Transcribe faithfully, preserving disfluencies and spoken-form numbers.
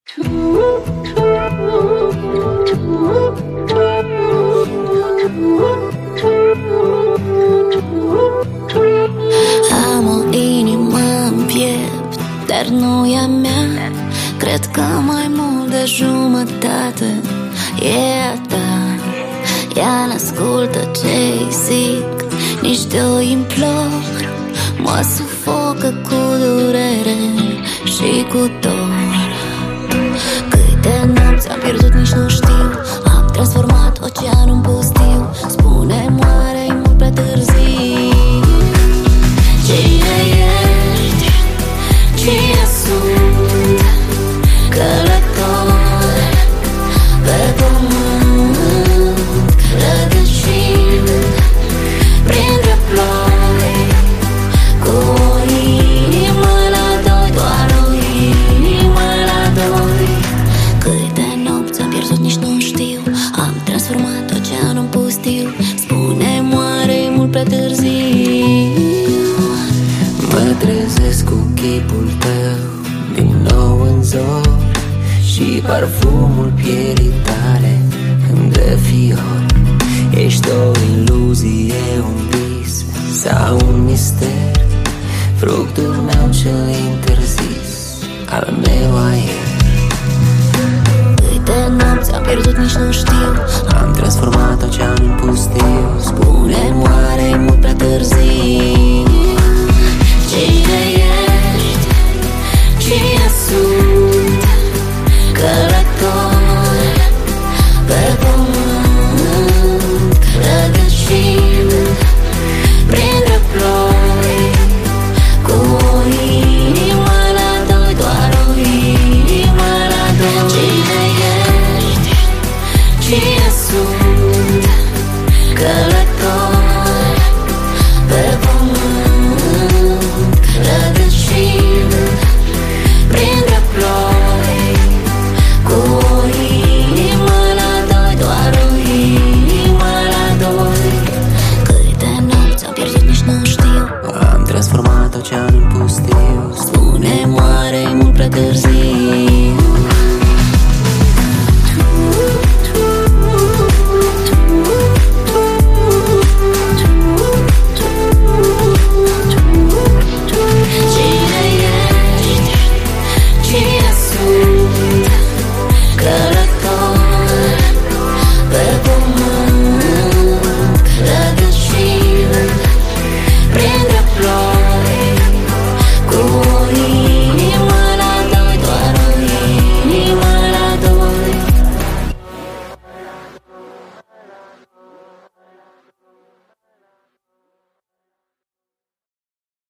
Am o inimă în piept, dar nu e a mea. Cred că mai mult de jumătate e a ta. Ea n-ascultă ce-i zic, nici de-o implor. Mă sufocă cu durere și cu dor. Câte nopți am pierdut, nici nu știu. Am transformat oceanul în pustiu. Spune-mi, oare-i mult prea târziu? Cine ești? Cine sunt? Călător pe pământ, rădăcini printre ploi, cu o inimă la doi, doar o inimă la doi. Câte nopți am pierdut, nici nu știu. Am transformat oceanul în pustiu. Spune-mi, oare-i mult prea târziu? Mă trezesc cu chipul tău din nou în zori și parfumul pielii tale îmi dă fiori. Ești o iluzie, un vis sau un mister, fructul meu cel interzis, al meu aer. Câte nopți am pierdut, nici nu știu. Am transformat oceanul în pustiu. Spune-mi, oare-i mult prea târziu? Cine ești? Cine sunt?